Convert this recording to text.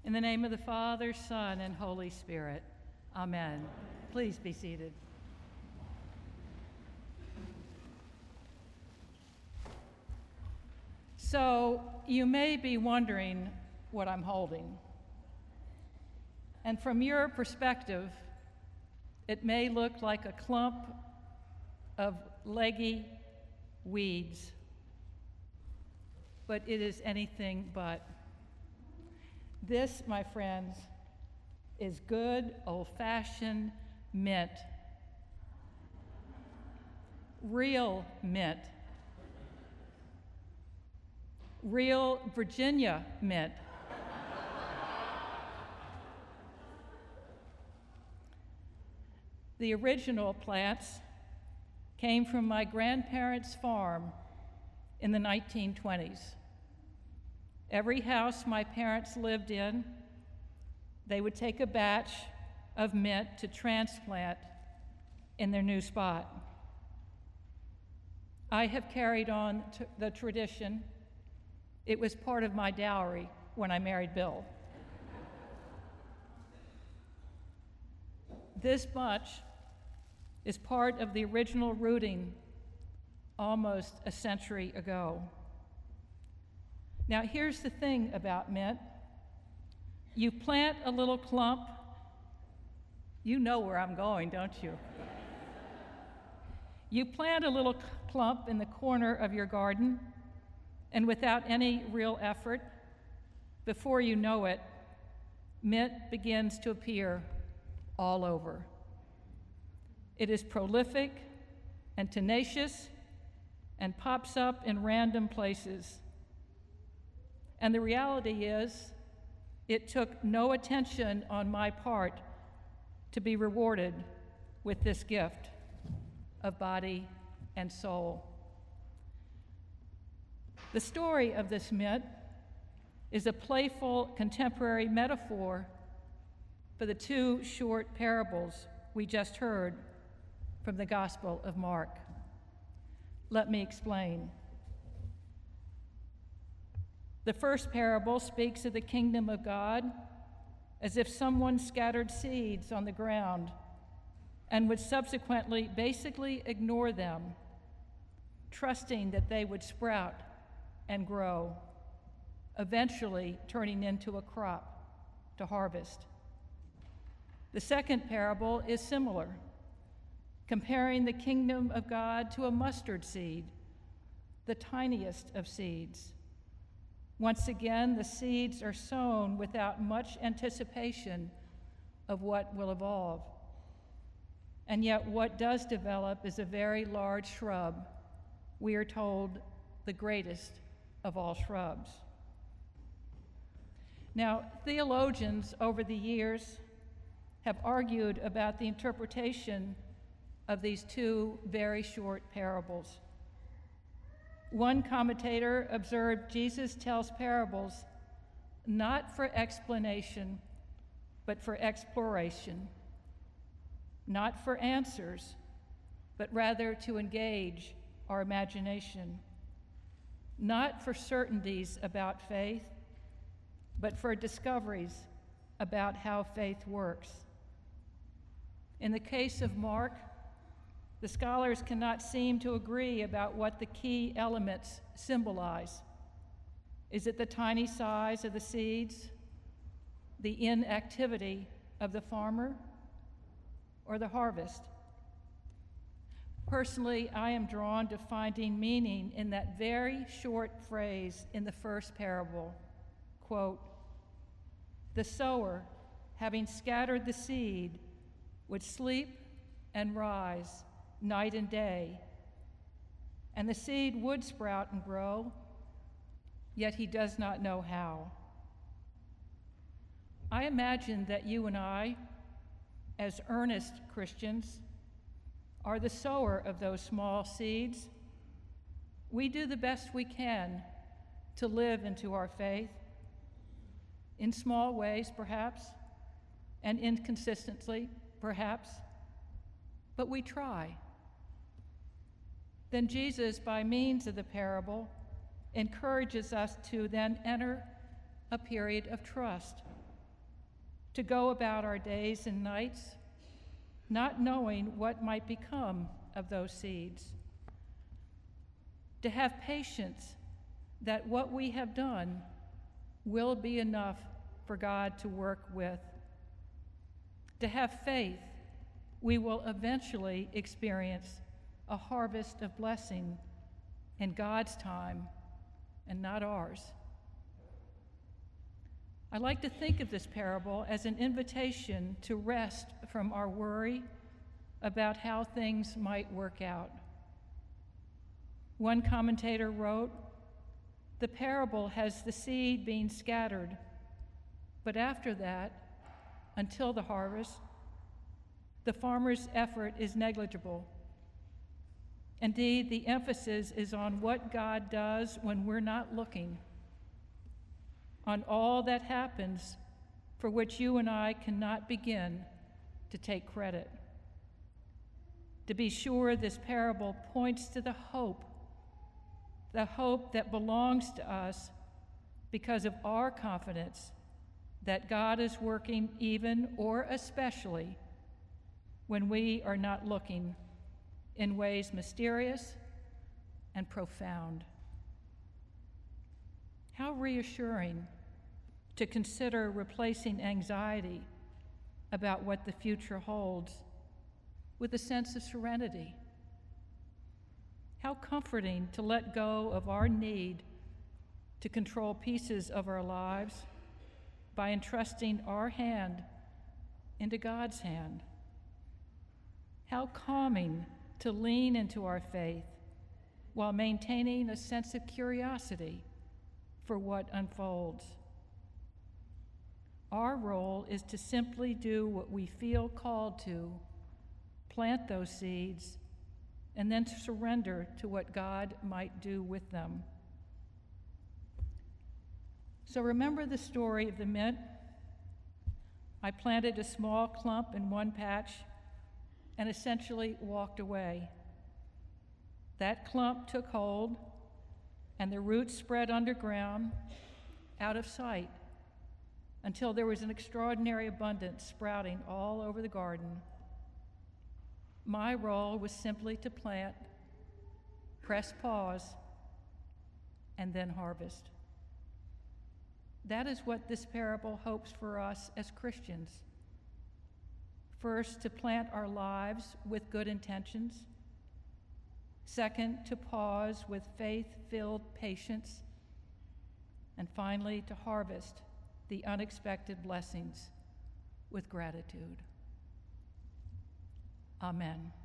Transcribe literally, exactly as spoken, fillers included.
In the name of the Father, Son, and Holy Spirit. Amen. Please be seated. So, you may be wondering what I'm holding. And from your perspective, it may look like a clump of leggy weeds, but it is anything but. This, my friends, is good old-fashioned mint. Real mint. Real Virginia mint. The original plants came from my grandparents' farm in the nineteen twenties. Every house my parents lived in, they would take a batch of mint to transplant in their new spot. I have carried on t- the tradition. It was part of my dowry when I married Bill. This bunch is part of the original rooting almost a century ago. Now, here's the thing about mint. You plant a little clump. You know where I'm going, don't you? You plant a little clump in the corner of your garden, and without any real effort, before you know it, mint begins to appear all over. It is prolific and tenacious and pops up in random places. And the reality is, it took no attention on my part to be rewarded with this gift of body and soul. The story of this mint is a playful contemporary metaphor for the two short parables we just heard from the Gospel of Mark. Let me explain. The first parable speaks of the kingdom of God as if someone scattered seeds on the ground and would subsequently basically ignore them, trusting that they would sprout and grow, eventually turning into a crop to harvest. The second parable is similar, comparing the kingdom of God to a mustard seed, the tiniest of seeds. Once again, the seeds are sown without much anticipation of what will evolve. And yet what does develop is a very large shrub, we are told the greatest of all shrubs. Now, theologians over the years have argued about the interpretation of these two very short parables. One commentator observed Jesus tells parables not for explanation, but for exploration, not for answers, but rather to engage our imagination, not for certainties about faith, but for discoveries about how faith works. In the case of Mark, the scholars cannot seem to agree about what the key elements symbolize. Is it the tiny size of the seeds, the inactivity of the farmer, or the harvest? Personally, I am drawn to finding meaning in that very short phrase in the first parable, quote, "The sower, having scattered the seed, would sleep and rise night and day, and the seed would sprout and grow, yet he does not know how." I imagine that you and I, as earnest Christians, are the sower of those small seeds. We do the best we can to live into our faith, in small ways perhaps, and inconsistently perhaps, but we try. Then Jesus, by means of the parable, encourages us to then enter a period of trust, to go about our days and nights, not knowing what might become of those seeds, to have patience that what we have done will be enough for God to work with, to have faith we will eventually experience a harvest of blessing in God's time and not ours. I like to think of this parable as an invitation to rest from our worry about how things might work out. One commentator wrote, "The parable has the seed being scattered, but after that, until the harvest, the farmer's effort is negligible. Indeed, the emphasis is on what God does when we're not looking, on all that happens for which you and I cannot begin to take credit." To be sure, this parable points to the hope, the hope that belongs to us because of our confidence that God is working even or especially when we are not looking, in ways mysterious and profound. How reassuring to consider replacing anxiety about what the future holds with a sense of serenity. How comforting to let go of our need to control pieces of our lives by entrusting our hand into God's hand. How calming to lean into our faith while maintaining a sense of curiosity for what unfolds. Our role is to simply do what we feel called to, plant those seeds, and then to surrender to what God might do with them. So remember the story of the mint? I planted a small clump in one patch and essentially walked away. That clump took hold, and the roots spread underground, out of sight, until there was an extraordinary abundance sprouting all over the garden. My role was simply to plant, press pause, and then harvest. That is what this parable hopes for us as Christians. First, to plant our lives with good intentions. Second, to pause with faith-filled patience. And finally, to harvest the unexpected blessings with gratitude. Amen.